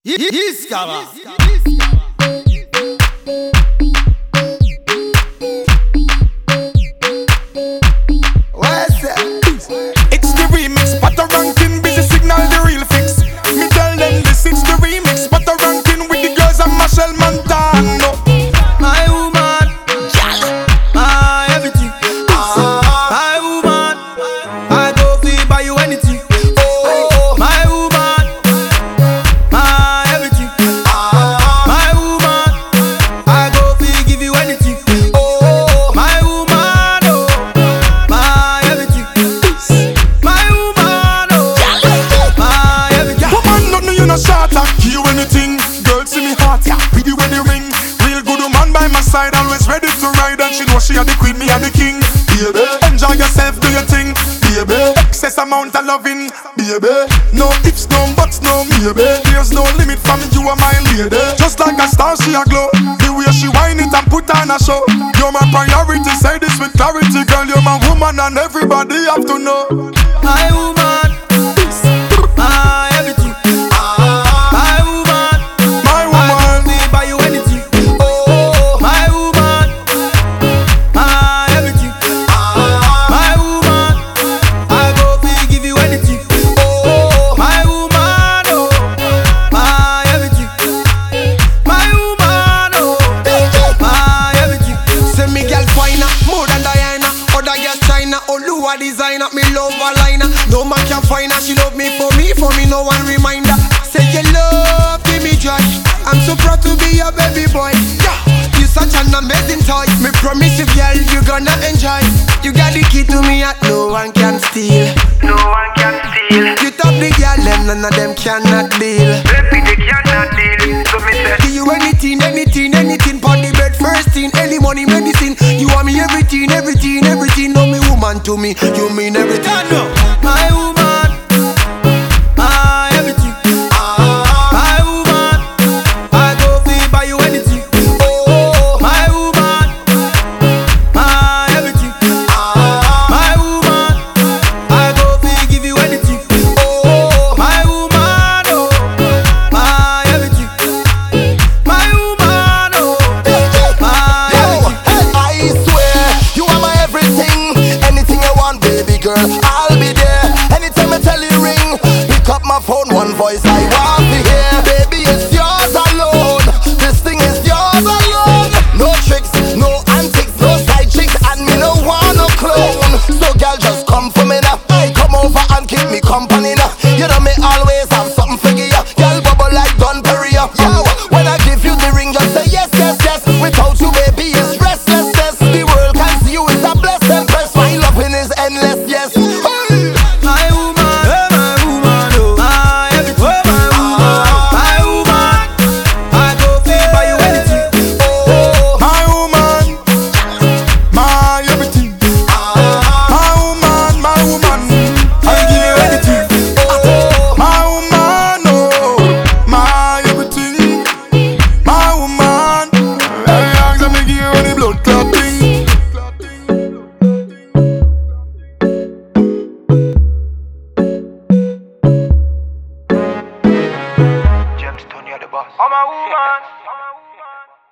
Iskaba. It's the remix, but the ranking busy signal the real fix. Me tell them this, it's the remix, but the ranking with the girls and Machel Montano. My woman, my everything. My woman, I go free buy you anything. Oh, my woman, my everything. My woman, I go free give you anything. Oh, my woman, oh, my everything. My woman, oh, my everything. Woman, nothing you no short and hear anything. Girl, see me heart, with the wedding ring. Real good woman by my side, always ready to ride. And she know she are the queen, me are the king. Baby, enjoy yourself, do your thing. Baby, excess amount of loving. Baby, no ifs, no buts, no maybe. There's no limit from you are my lady. Just like a star, she a glow. The way she whine it and put on a show. You're my priority, say this with clarity. Girl, you're my woman and everybody have to know. My woman, my everything. My woman, My woman, I buy you anything. Oh, my woman, my everything. My woman, I go free give you anything. Oh, my woman, oh, my everything. My woman, oh, my everything. Send me girl finer, more than Diana. Other girls China, Oluwa designer. Me love her liner. No man can find her. She love me, for me no one reminder. Say your love, give me joy. I'm so proud to be your baby boy. Yeah, you such an amazing toy. Me promise you, girl, you gonna enjoy. You got the key to me, and no one can steal. No one can steal. You top the girl, them none of them cannot deal. Baby, they cannot deal. So me say, Give you anything, pon the bed first thing, any money, medicine. You want me everything. No me woman to me, you mean everything. My woman.